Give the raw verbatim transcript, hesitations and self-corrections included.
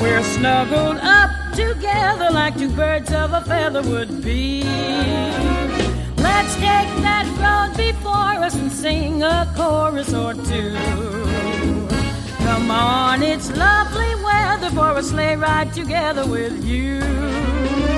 We're snuggled up together like two birds of a feather would be. Let's take that road before us and sing a chorus or two. Come on, it's lovely weather for a sleigh ride together with you.